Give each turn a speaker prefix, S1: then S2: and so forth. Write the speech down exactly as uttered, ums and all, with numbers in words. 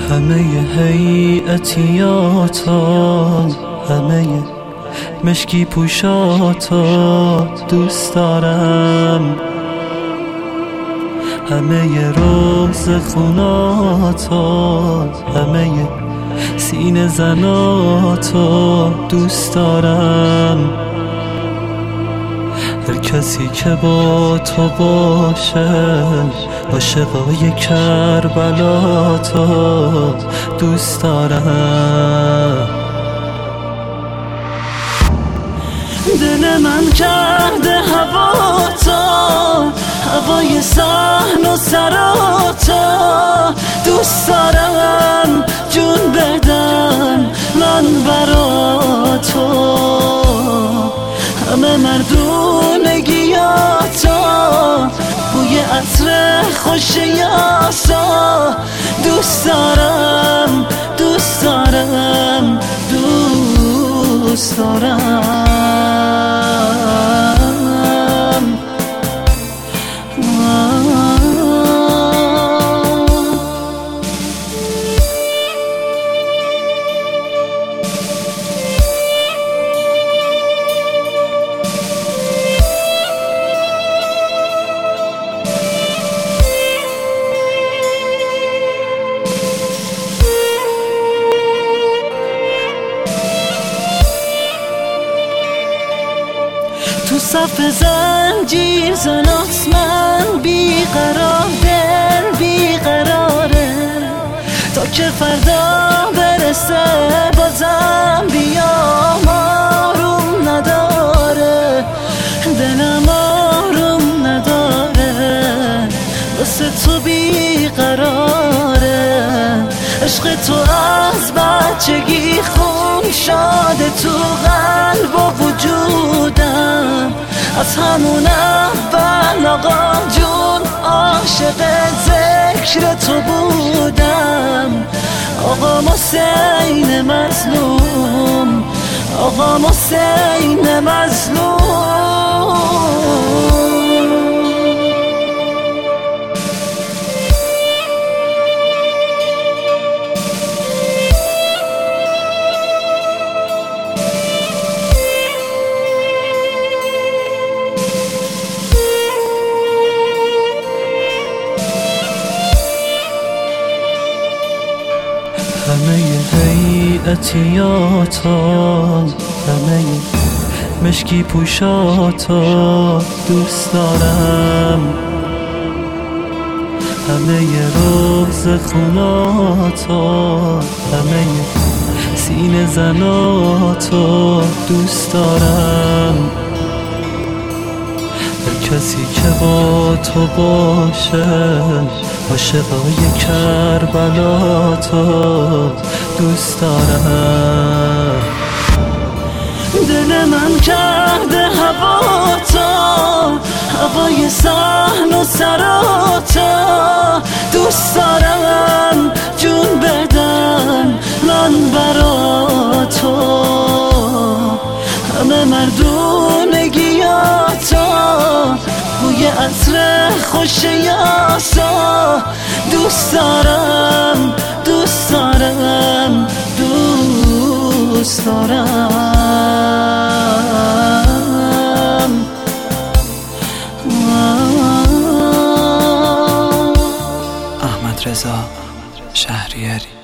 S1: همه هیئتیاتا، همه مشکی پوشاتا دوست دارم، همه روز خوناتا، همه سینه زناتا دوست دارم. هر کسی که با تو باشه عاشقای کربلا تا دوست دارم. دل من کرده هوا تا، هوای صحن و سراتا دوست دارم. جون بدم من برا تو، همه مردونگیاتا، بوی عطر خوش یاسا دوست دارم، دوست دارم، دوست دارم. تو صف زنجیر زنات من بیقرار، دل بیقراره تا که فردا برسه بازم بیام. آروم نداره دلم، آروم نداره واسه تو بیقراره. عشق تو از بچگی خون شده تو قلب و وجودم، از همون اول آقا جون عاشق ذکر تو بودم. آقا حسین مظلوم، آقا حسین مظلوم. همه هیئتیاتا، همه مشکی پوشاتا دوست دارم، همه روز خوناتا، همه سینه زناتا دوست دارم. هر کسی که با تو باشه عاشقای کربلا تا دوست دارم. دل من کرده هوا تا، هوای صحن و سراتا دوست دارم. جون بدم من برا تو، همه مردونگیاتا، بوی عطر خوش یاسا دوست دارم، دوست دارم، دوست دارم.
S2: احمد رضا شهریاری.